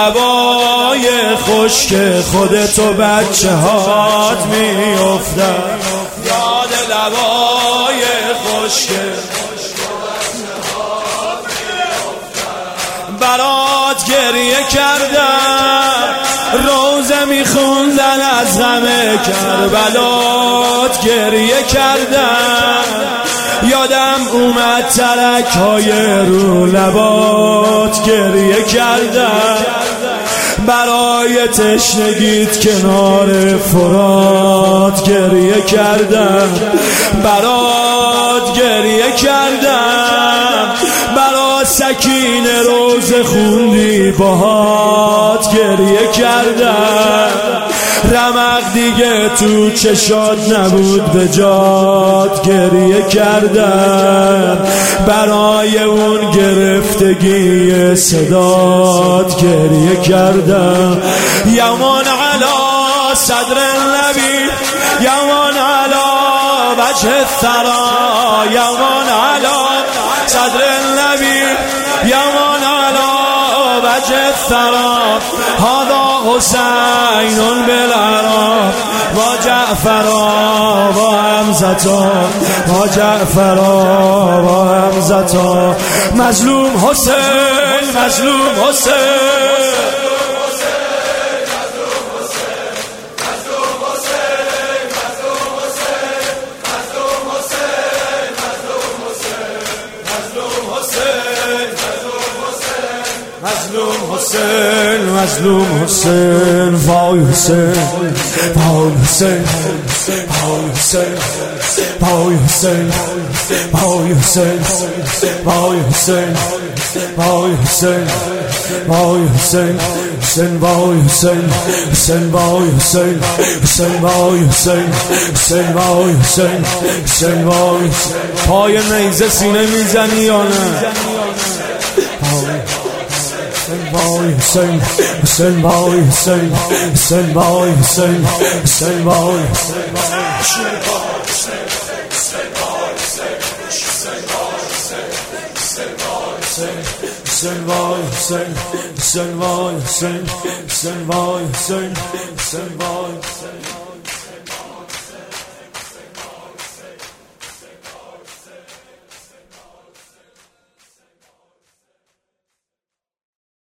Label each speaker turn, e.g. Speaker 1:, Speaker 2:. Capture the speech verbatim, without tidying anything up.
Speaker 1: لبای خشک خودتو بچه هات میافتن، یاد لبای خشک برات گریه کردم، روزه میخوندن از غم کربلات گریه کردم، یادم اومد ترک های رو لبات گریه کردم، برای تشنگیت کنار فرات گریه کردم، برات گریه کردم، برا سکینه روز خوندی باهات گریه کردم، رمق دیگه تو چشات نبود به جات گریه کردم، برای اون گرفتگی صدات گریه کردم. یومان علا صدر النبی، یومان علا وجه الثرا، یومان علا صدر النبی، یومان علا وجه الثرا، هذا حسین بالعراق و جعفرا و حمزتا و جعفرا و حمزتا، مظلوم حسین مظلوم حسین مظلوم حسین مظلوم حسین، وای حسین وای حسین وای حسین وای حسین وای حسین وای حسین وای حسین وای حسین حسین وای حسین حسین وای حسین حسین وای حسین حسین وای حسین حسین وای. پای نیزه سینه میزنی یا نه؟ وای حسین حسین وای حسین حسین وای حسین حسین وای حسین وای حسین حسین وای حسین حسین وای حسین حسین وای.